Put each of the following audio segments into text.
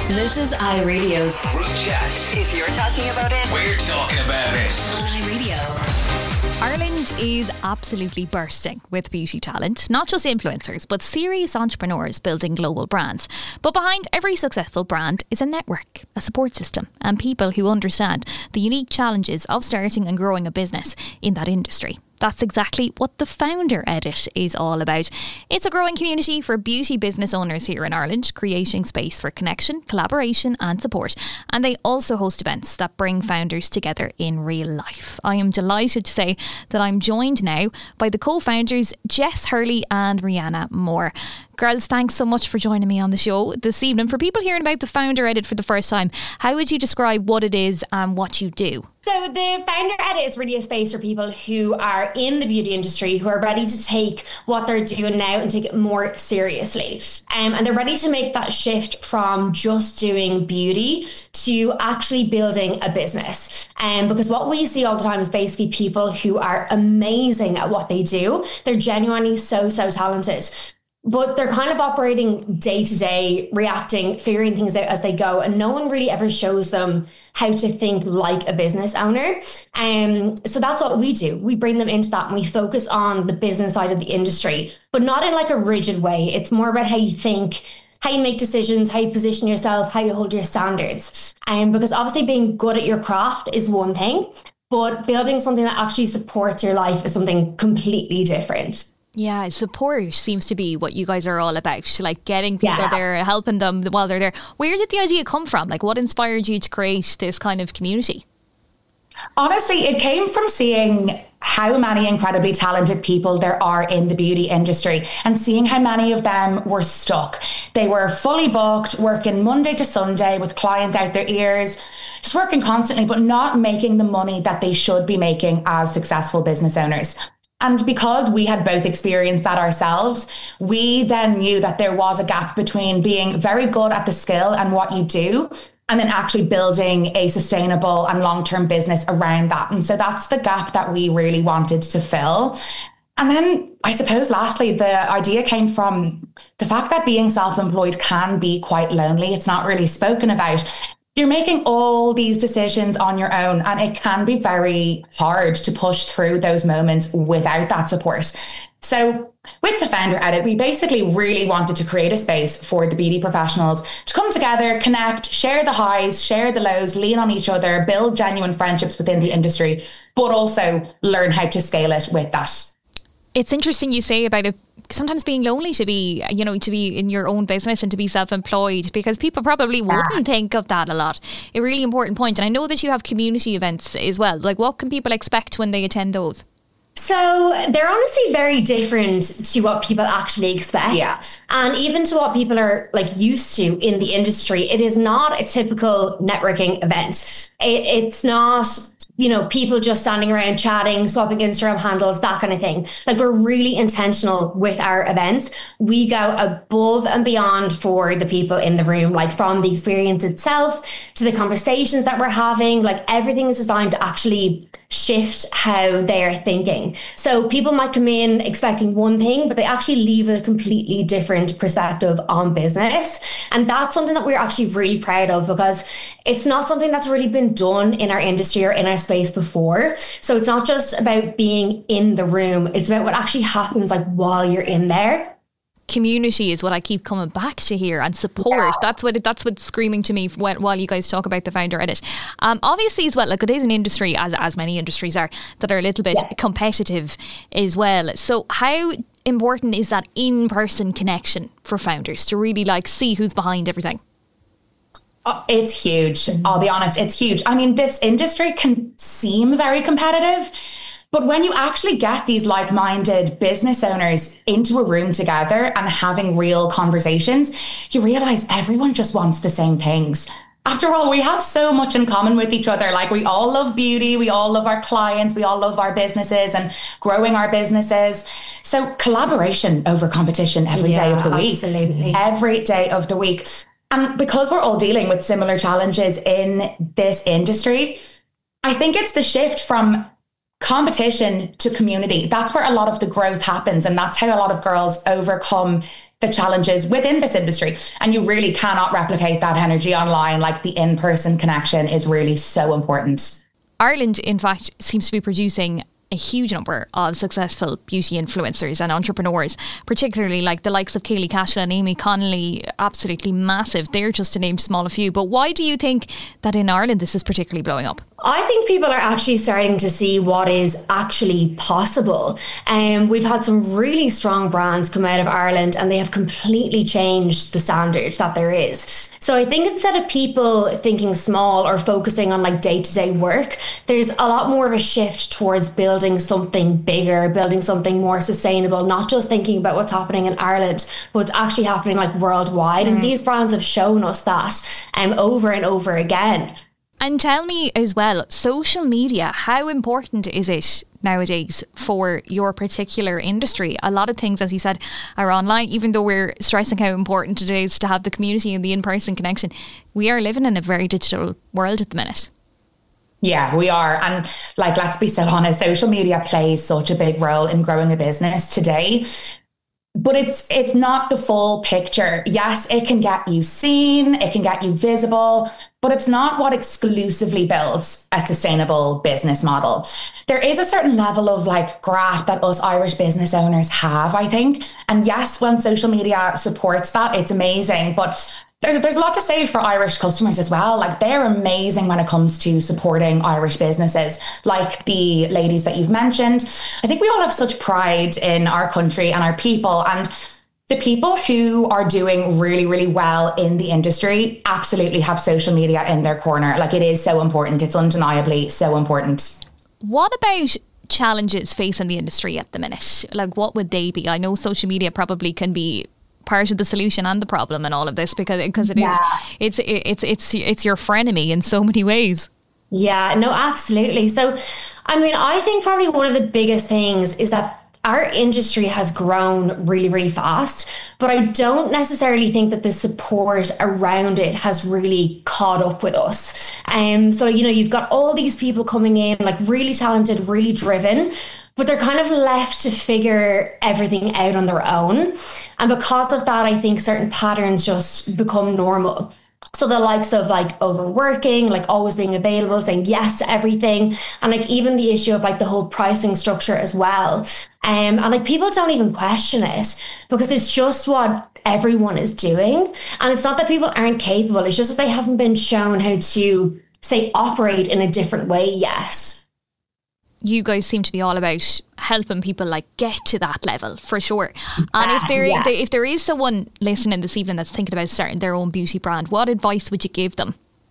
This is iRadio's Group Chat. If you're talking about it, We're talking about it. on iRadio. Ireland is absolutely bursting with beauty talent, not just influencers, but serious entrepreneurs building global brands. But behind every successful brand is a network, a support system, and people who understand the unique challenges of starting and growing a business in that industry. That's exactly what the Founder Edit is all about. It's a growing community for beauty business owners here in Ireland, creating space for connection, collaboration and support. And they also host events that bring founders together in real life. I am delighted to say that I'm joined now by the co-founders Jess Hurley and Rihanna Moore. Girls, thanks so much for joining me on the show this evening. For people hearing about the Founder Edit for the first time, how would you describe what it is and what you do? So the Founder Edit is really a space for people who are in the beauty industry, who are ready to take what they're doing now and take it more seriously. And they're ready to make that shift from just doing beauty to actually building a business. Because what we see all the time is basically people who are amazing at what they do. They're genuinely so talented. But they're kind of operating day to day, reacting, figuring things out as they go. And no one really ever shows them how to think like a business owner. So that's what we do. We bring them into that and we focus on the business side of the industry, but not in like a rigid way. It's more about how you think, how you make decisions, how you position yourself, how you hold your standards. Because obviously being good at your craft is one thing, but building something that actually supports your life is something completely different. Yeah, support seems to be what you guys are all about, like getting people there, helping them while they're there. Where did the idea come from? Like, what inspired you to create this kind of community? Honestly, it came from seeing how many incredibly talented people there are in the beauty industry and seeing how many of them were stuck. They were fully booked, working Monday to Sunday with clients out their ears, just working constantly, but not making the money that they should be making as successful business owners. And because we had both experienced that ourselves, we then knew that there was a gap between being very good at the skill and what you do, and then actually building a sustainable and long-term business around that. And so that's the gap that we really wanted to fill. And then I suppose lastly, the idea came from the fact that being self-employed can be quite lonely. It's not really spoken about. You're making all these decisions on your own, and it can be very hard to push through those moments without that support. So with the Founder Edit, we basically really wanted to create a space for the beauty professionals to come together, connect, share the highs, share the lows, lean on each other, build genuine friendships within the industry, but also learn how to scale it with that. It's interesting you say about it sometimes being lonely to be in your own business and to be self-employed, because people probably wouldn't think of that a lot. A really important point. And I know that you have community events as well. Like, what can people expect when they attend those? So they're honestly very different to what people actually expect. Yeah. And even to what people are like used to in the industry. It is not a typical networking event. It's not, people just standing around chatting, swapping Instagram handles, that kind of thing. Like, we're really intentional with our events. We go above and beyond for the people in the room, like from the experience itself to the conversations that we're having. Like, everything is designed to actually shift how they're thinking. So people might come in expecting one thing, but they actually leave a completely different perspective on business. And that's something that we're actually really proud of, because it's not something that's really been done in our industry or in our space before. So it's not just about being in the room, it's about what actually happens like while you're in there. Community is what I keep coming back to here, and support. Yeah. That's what's screaming to me while you guys talk about the Founder Edit. Obviously as well, like, it is an industry, as many industries are, that are a little bit competitive as well. So how important is that in-person connection for founders to really like see who's behind everything? It's huge. I'll be honest, it's huge. I mean, this industry can seem very competitive, but when you actually get these like-minded business owners into a room together and having real conversations, you realize everyone just wants the same things. After all, we have so much in common with each other. Like, we all love beauty, we all love our clients, we all love our businesses and growing our businesses. So collaboration over competition every day of the week. Absolutely. Every day of the week. And because we're all dealing with similar challenges in this industry, I think it's the shift from competition to community. That's where a lot of the growth happens. And that's how a lot of girls overcome the challenges within this industry. And you really cannot replicate that energy online. Like the in-person connection is really so important. Ireland, in fact, seems to be producing a huge number of successful beauty influencers and entrepreneurs, particularly like the likes of Kaylee Cashel and Amy Connolly, absolutely massive. They're just to name small a few. But why do you think that in Ireland this is particularly blowing up? I think people are actually starting to see what is actually possible. We've had some really strong brands come out of Ireland and they have completely changed the standard that there is. So I think instead of people thinking small or focusing on like day-to-day work, there's a lot more of a shift towards building something bigger, building something more sustainable, not just thinking about what's happening in Ireland, but what's actually happening like worldwide. And these brands have shown us that over and over again. And tell me as well, social media, how important is it nowadays for your particular industry? A lot of things, as you said, are online. Even though we're stressing how important it is to have the community and the in-person connection, we are living in a very digital world at the minute. Yeah, we are. And like, let's be so honest, social media plays such a big role in growing a business today. But it's not the full picture. Yes, it can get you seen, it can get you visible, but it's not what exclusively builds a sustainable business model. There is a certain level of like graft that us Irish business owners have, I think. And yes, when social media supports that, it's amazing. But there's a lot to say for Irish customers as well. Like they're amazing when it comes to supporting Irish businesses, like the ladies that you've mentioned. I think we all have such pride in our country and our people, and the people who are doing really, really well in the industry absolutely have social media in their corner. Like it is so important. It's undeniably so important. What about challenges facing the industry at the minute? Like what would they be? I know social media probably can be part of the solution and the problem in all of this because it is it's your frenemy in so many ways. Yeah, no, absolutely. So I mean, I think probably one of the biggest things is that our industry has grown really, really fast, but I don't necessarily think that the support around it has really caught up with us. So, you know, you've got all these people coming in, like really talented, really driven, but they're kind of left to figure everything out on their own. And because of that, I think certain patterns just become normal. So the likes of like overworking, like always being available, saying yes to everything. And like even the issue of like the whole pricing structure as well. And like people don't even question it because it's just what everyone is doing. And it's not that people aren't capable. It's just that they haven't been shown how to, say, operate in a different way yet. You guys seem to be all about helping people like get to that level for sure. And if there is someone listening this evening that's thinking about starting their own beauty brand, what advice would you give them?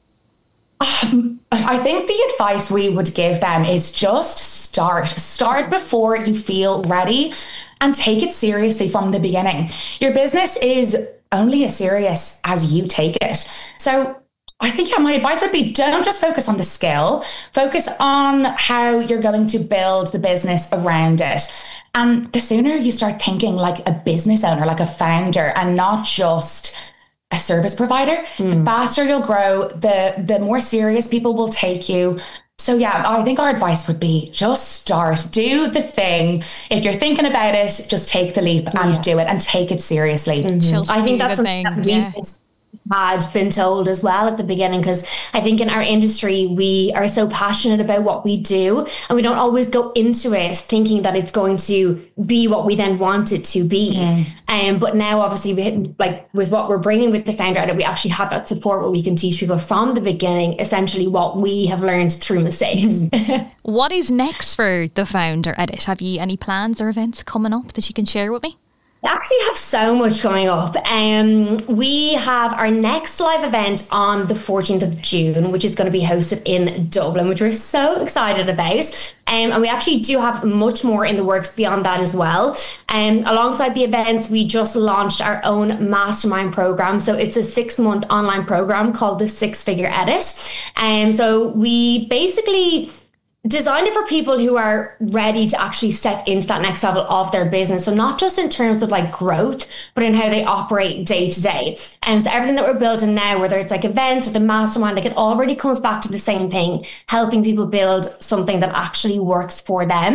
I think the advice we would give them is just start before you feel ready and take it seriously from the beginning. Your business is only as serious as you take it. So I think my advice would be don't just focus on the skill, focus on how you're going to build the business around it. And the sooner you start thinking like a business owner, like a founder, and not just a service provider, the faster you'll grow, the more serious people will take you. So yeah, I think our advice would be just start, do the thing. If you're thinking about it, just take the leap and do it and take it seriously. I think that's something that we had been told as well at the beginning, because I think in our industry we are so passionate about what we do and we don't always go into it thinking that it's going to be what we then want it to be. But now obviously like with what we're bringing with the Founder Edit, we actually have that support where we can teach people from the beginning essentially what we have learned through mistakes. What is next for the Founder Edit? Have you any plans or events coming up that you can share with me? We actually have so much coming up. We have our next live event on the 14th of June, which is going to be hosted in Dublin, which we're so excited about. And we actually do have much more in the works beyond that as well. Alongside the events, we just launched our own mastermind program. So it's a 6-month online program called the Six Figure Edit. So we basically designed it for people who are ready to actually step into that next level of their business. So not just in terms of like growth, but in how they operate day to day. And so everything that we're building now, whether it's like events or the mastermind, like it already comes back to the same thing, helping people build something that actually works for them.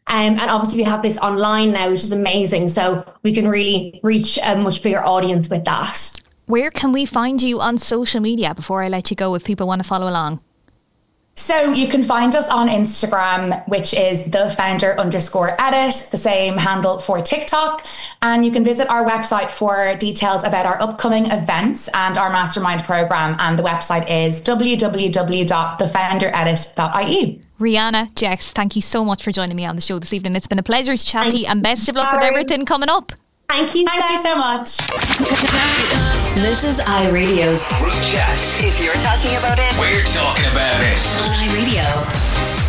And obviously we have this online now, which is amazing. So we can really reach a much bigger audience with that. Where can we find you on social media before I let you go if people want to follow along? So you can find us on Instagram, which is thefounder_edit, the same handle for TikTok. And you can visit our website for details about our upcoming events and our mastermind program. And the website is www.thefounderedit.ie. Rihanna, Jess, thank you so much for joining me on the show this evening. It's been a pleasure to chat to you, and best of luck with everything coming up. Thank you so much. This is iRadio's Group chat. If you're talking about it, We're talking about it. on iRadio.